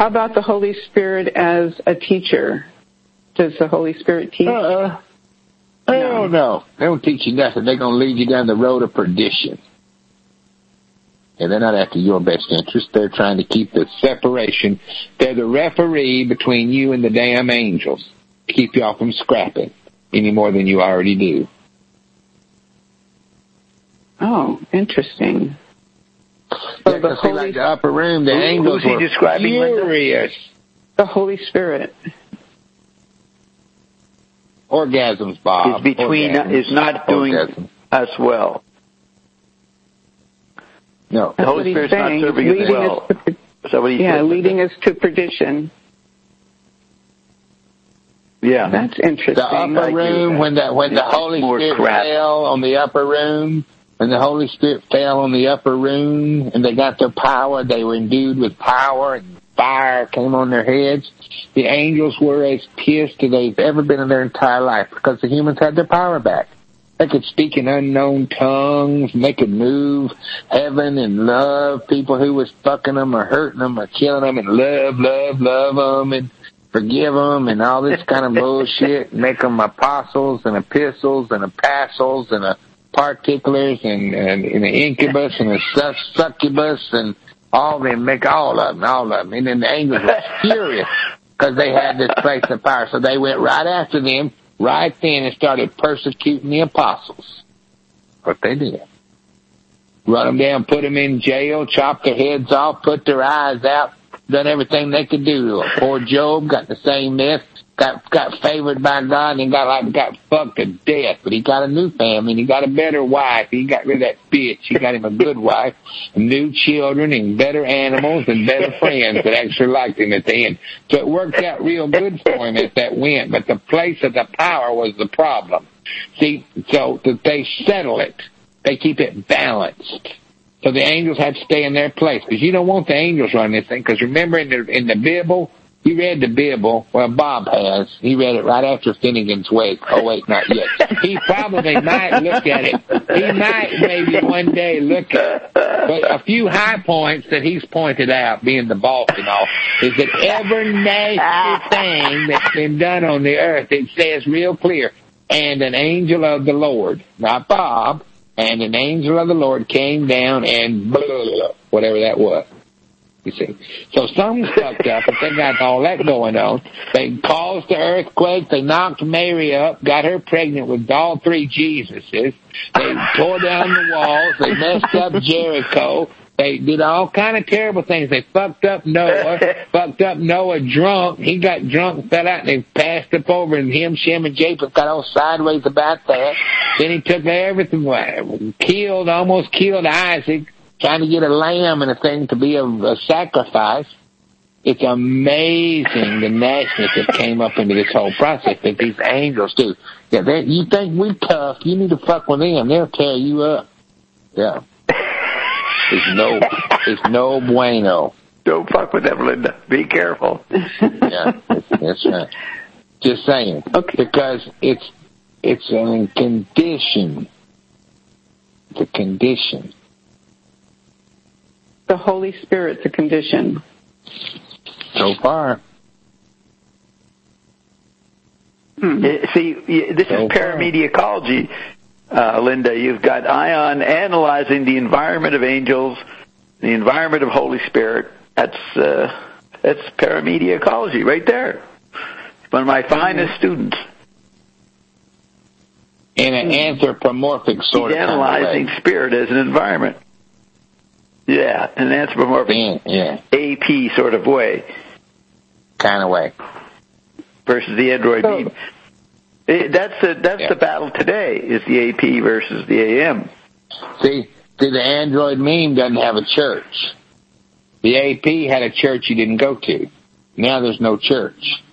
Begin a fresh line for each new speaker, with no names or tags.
how about the Holy Spirit as a teacher? Does the Holy Spirit teach?
No. They don't teach you nothing. They're going to lead you down the road of perdition. And they're not after your best interest. They're trying to keep the separation. They're the referee between you and the damn angels to keep y'all from scrapping any more than you already do.
Oh, interesting.
So like the upper room, the angels were furious.
The Holy Spirit.
Orgasms, Bob.
Is between is not doing us well.
No.
The Holy Spirit's not serving us well.
Leading us to perdition.
Yeah.
That's interesting.
The upper room, when the Holy Spirit fell on the upper room, when the Holy Spirit fell on the upper room and they got their power, they were endued with power and fire came on their heads. The angels were as pissed as they've ever been in their entire life because the humans had their power back. They could speak in unknown tongues, and they could move heaven and love people who was fucking them or hurting them or killing them and love them and forgive them and all this kind of bullshit, make them apostles and epistles and apostles and particulars and an incubus and a succubus and all of them, make all of them. And then the angels were furious because they had this place of power. So they went right after them right then and started persecuting the apostles. What they did. Run them down, put them in jail, chop their heads off, put their eyes out, done everything they could do. Poor Job got the same mess, got favored by God and got fucked to death. But he got a new family and he got a better wife. He got rid of that bitch. He got him a good wife, new children and better animals and better friends that actually liked him at the end. So it worked out real good for him as that went. But the place of the power was the problem. See, so that they settle it. They keep it balanced. So the angels have to stay in their place because you don't want the angels running this thing. Because remember in the Bible, you read the Bible. Well, Bob has. He read it right after Finnegan's Wake. Oh, wait, not yet. He probably might look at it. He might maybe one day look at it. But a few high points that he's pointed out, being the boss and all, is that every nasty thing that's been done on the earth, it says real clear, and an angel of the Lord, not Bob, and an angel of the Lord came down and blah, blah, blah, whatever that was. You see. So something's fucked up, but they got all that going on. They caused the earthquake. They knocked Mary up, got her pregnant with all three Jesuses. They tore down the walls. They messed up Jericho. They did all kind of terrible things. They fucked up Noah drunk. He got drunk, fell out, and they passed up over, and him, Shem, and Japheth got all sideways about that. Then he took everything, almost killed Isaac, trying to get a lamb and a thing to be a sacrifice. It's amazing the nastiness that came up into this whole process that these angels do. Yeah, you think we tough, you need to fuck with them. They'll tear you up. Yeah. It's no bueno.
Don't fuck with them, Linda. Be careful.
Yeah, that's right. Just saying. Okay. Because it's a condition. It's a condition.
The Holy Spirit's a condition.
So far.
See, this is paramediacology, Linda. You've got Ion analyzing the environment of angels, the environment of Holy Spirit. That's paramediacology right there. One of my finest students.
In an anthropomorphic sort of
analyzing spirit as an environment. Yeah, an anthropomorphic AP sort of way.
Kind of way.
Versus the android beam. That's the battle today, is the AP versus the AM.
See, the android meme doesn't have a church. The AP had a church you didn't go to. Now there's no church.